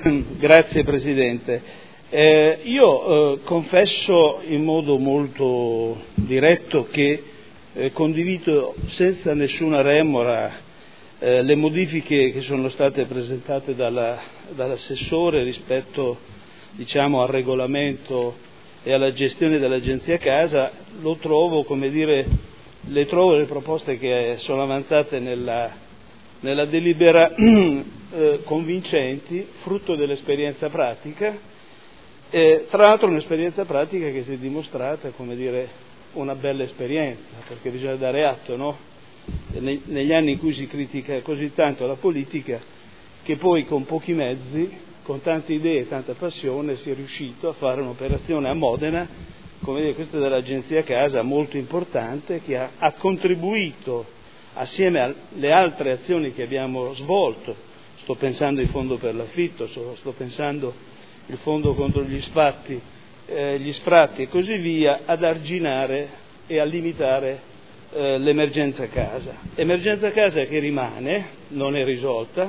Grazie Presidente. Io confesso in modo molto diretto che condivido senza nessuna remora le modifiche che sono state presentate dall'assessore rispetto, diciamo, al regolamento e alla gestione dell'Agenzia Casa. Le trovo le proposte che sono avanzate nella delibera convincenti, frutto dell'esperienza pratica, tra l'altro un'esperienza pratica che si è dimostrata, una bella esperienza, perché bisogna dare atto, no? Negli anni in cui si critica così tanto la politica, che poi con pochi mezzi, con tante idee e tanta passione si è riuscito a fare un'operazione a Modena, questa dell'Agenzia Casa, molto importante, che ha contribuito assieme alle altre azioni che abbiamo svolto. Sto pensando al fondo per l'affitto, sto pensando al fondo contro gli sfratti e così via, ad arginare e a limitare l'emergenza casa. Emergenza casa che rimane, non è risolta,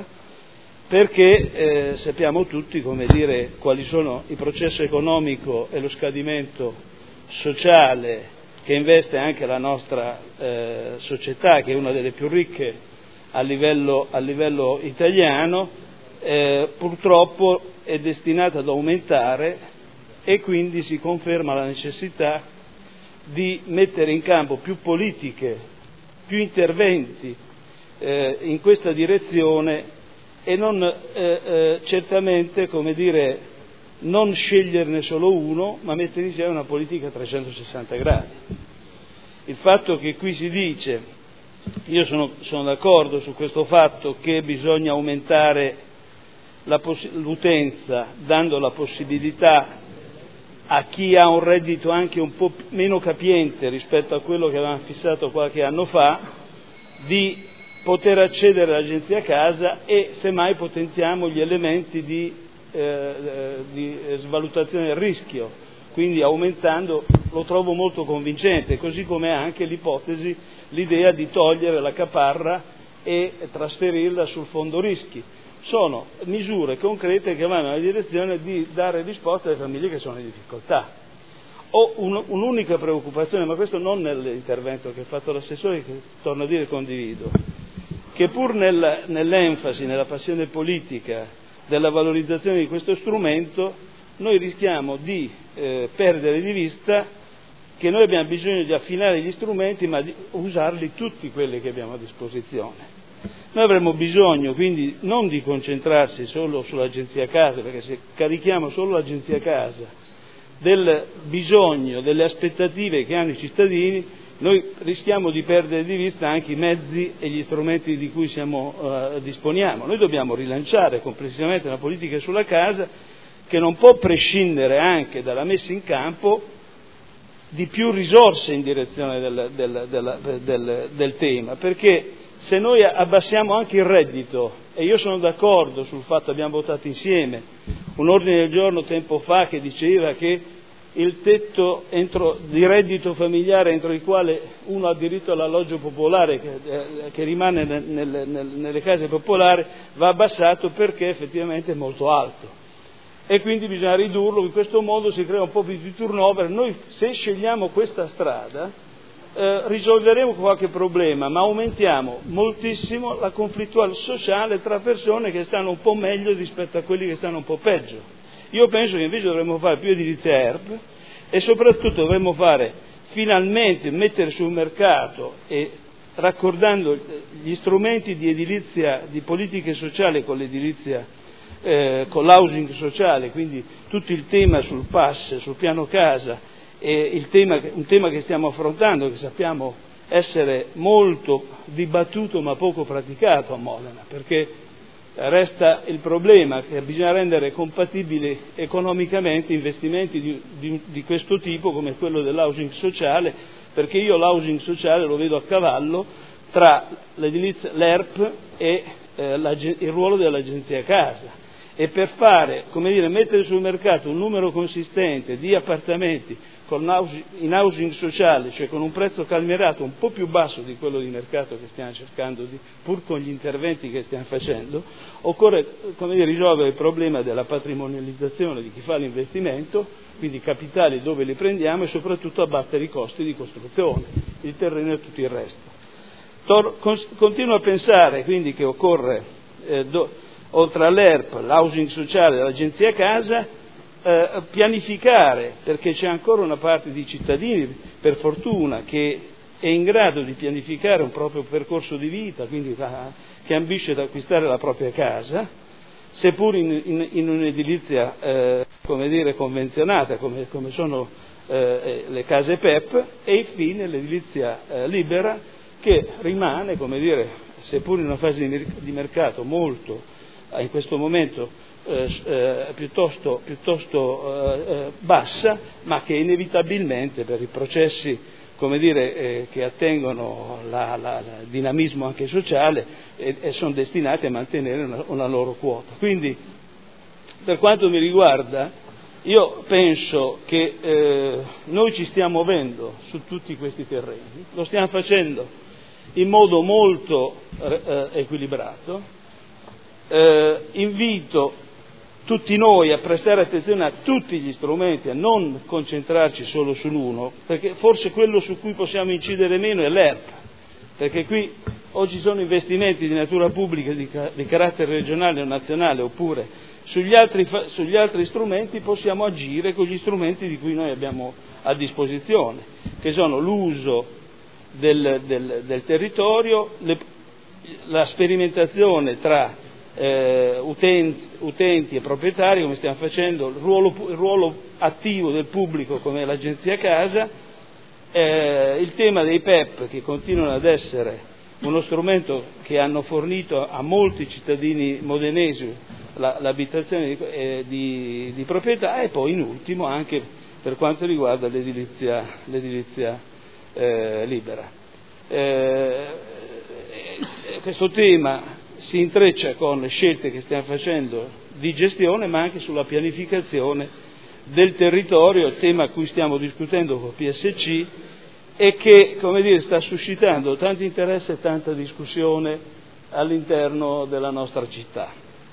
perché sappiamo tutti quali sono il processo economico e lo scadimento sociale che investe anche la nostra società, che è una delle più ricche a livello italiano, purtroppo è destinata ad aumentare, e quindi si conferma la necessità di mettere in campo più politiche, più interventi in questa direzione, e non certamente non sceglierne solo uno, ma mettere insieme una politica a 360 gradi. Il fatto che qui si dice, io sono d'accordo su questo fatto, che bisogna aumentare l'utenza dando la possibilità a chi ha un reddito anche un po' meno capiente rispetto a quello che avevamo fissato qualche anno fa, di poter accedere all'Agenzia Casa, e semmai potenziamo gli elementi di svalutazione del rischio, quindi aumentando. Lo trovo molto convincente, così come anche l'idea di togliere la caparra e trasferirla sul fondo rischi. Sono misure concrete che vanno nella direzione di dare risposta alle famiglie che sono in difficoltà. Ho un'unica preoccupazione, ma questo non nell'intervento che ha fatto l'assessore, che torno a dire condivido, che pur nell'enfasi, nella passione politica della valorizzazione di questo strumento, noi rischiamo di perdere di vista che noi abbiamo bisogno di affinare gli strumenti, ma di usarli tutti quelli che abbiamo a disposizione. Noi avremmo bisogno quindi non di concentrarsi solo sull'Agenzia Casa, perché se carichiamo solo l'Agenzia Casa del bisogno, delle aspettative che hanno i cittadini, noi rischiamo di perdere di vista anche i mezzi e gli strumenti di cui disponiamo. Noi dobbiamo rilanciare complessivamente una politica sulla casa che non può prescindere anche dalla messa in campo di più risorse in direzione del tema, perché se noi abbassiamo anche il reddito, e io sono d'accordo sul fatto, abbiamo votato insieme un ordine del giorno tempo fa che diceva che il tetto di reddito familiare entro il quale uno ha diritto all'alloggio popolare, che rimane nelle case popolari, va abbassato perché effettivamente è molto alto. E quindi bisogna ridurlo, in questo modo si crea un po' più di turnover. Noi, se scegliamo questa strada, risolveremo qualche problema, ma aumentiamo moltissimo la conflittualità sociale tra persone che stanno un po' meglio rispetto a quelli che stanno un po' peggio. Io penso che invece dovremmo fare più edilizia ERP, e soprattutto dovremmo finalmente mettere sul mercato, e raccordando gli strumenti di edilizia, di politiche sociali con l'edilizia, con l'housing sociale, quindi tutto il tema sul PAS, sul piano casa, e un tema che stiamo affrontando, che sappiamo essere molto dibattuto ma poco praticato a Modena, perché resta il problema che bisogna rendere compatibili economicamente investimenti di questo tipo, come quello dell'housing sociale, perché io l'housing sociale lo vedo a cavallo tra l'ERP e il ruolo dell'Agenzia Casa. e per fare, mettere sul mercato un numero consistente di appartamenti in housing sociale, cioè con un prezzo calmierato un po' più basso di quello di mercato che stiamo cercando pur con gli interventi che stiamo facendo, occorre risolvere il problema della patrimonializzazione di chi fa l'investimento, quindi capitali dove li prendiamo, e soprattutto abbattere i costi di costruzione, il terreno e tutto il resto. Continuo a pensare quindi che occorre, oltre all'ERP, l'housing sociale, l'agenzia casa, pianificare, perché c'è ancora una parte di cittadini, per fortuna, che è in grado di pianificare un proprio percorso di vita, quindi che ambisce ad acquistare la propria casa, seppur in un'edilizia convenzionata, come sono le case PEP, e infine l'edilizia libera, che rimane, seppur in una fase di mercato molto, in questo momento, piuttosto bassa, ma che inevitabilmente per i processi che attengono il dinamismo anche sociale sono destinati a mantenere una loro quota. Quindi, per quanto mi riguarda, io penso che noi ci stiamo muovendo su tutti questi terreni, lo stiamo facendo in modo molto equilibrato. Invito tutti noi a prestare attenzione a tutti gli strumenti, a non concentrarci solo sull'uno, perché forse quello su cui possiamo incidere meno è l'ERP, perché qui oggi sono investimenti di natura pubblica di carattere regionale o nazionale, oppure sugli altri strumenti possiamo agire con gli strumenti di cui noi abbiamo a disposizione, che sono l'uso del territorio, la sperimentazione tra utenti e proprietari, come stiamo facendo, il ruolo attivo del pubblico come l'agenzia casa, il tema dei PEP, che continuano ad essere uno strumento che hanno fornito a molti cittadini modenesi l'abitazione di proprietà, e poi in ultimo anche per quanto riguarda l'edilizia libera. Questo tema si intreccia con le scelte che stiamo facendo di gestione, ma anche sulla pianificazione del territorio, tema a cui stiamo discutendo con PSC e che, sta suscitando tanto interesse e tanta discussione all'interno della nostra città.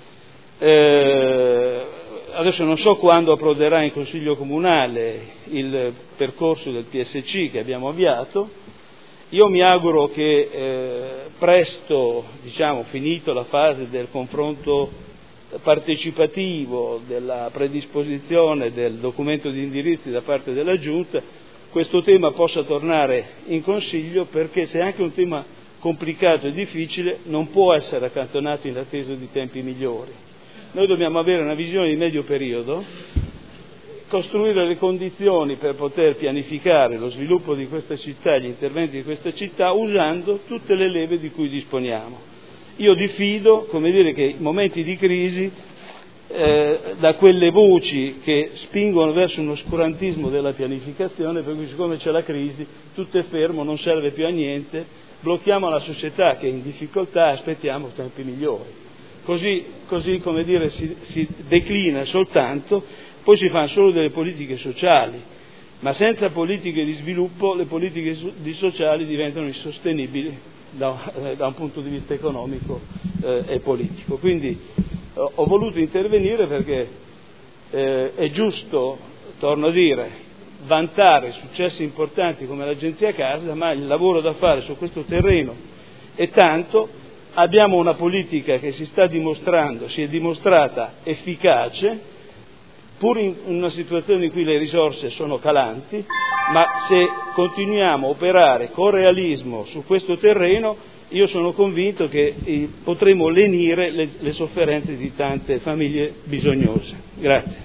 Adesso non so quando approderà in Consiglio Comunale il percorso del PSC che abbiamo avviato. Io mi auguro che presto, finito la fase del confronto partecipativo, della predisposizione del documento di indirizzi da parte della Giunta, questo tema possa tornare in Consiglio, perché se è anche un tema complicato e difficile non può essere accantonato in attesa di tempi migliori. Noi dobbiamo avere una visione di medio periodo, costruire le condizioni per poter pianificare lo sviluppo di questa città e gli interventi di questa città usando tutte le leve di cui disponiamo. Io diffido, che in momenti di crisi, da quelle voci che spingono verso un oscurantismo della pianificazione, per cui siccome c'è la crisi tutto è fermo, non serve più a niente, blocchiamo la società che è in difficoltà e aspettiamo tempi migliori. Così si declina soltanto. Poi si fanno solo delle politiche sociali, ma senza politiche di sviluppo le politiche sociali diventano insostenibili da un punto di vista economico e politico. Quindi ho voluto intervenire perché è giusto, torno a dire, vantare successi importanti come l'agenzia casa, ma il lavoro da fare su questo terreno è tanto. Abbiamo una politica che si è dimostrata efficace, pur in una situazione in cui le risorse sono calanti, ma se continuiamo a operare con realismo su questo terreno, io sono convinto che potremo lenire le sofferenze di tante famiglie bisognose. Grazie.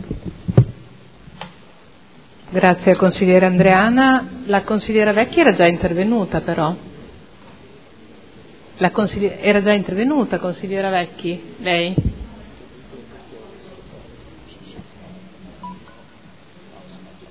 Grazie al consigliere Andreana. La consigliera Vecchi era già intervenuta però. Era già intervenuta, consigliera Vecchi, lei?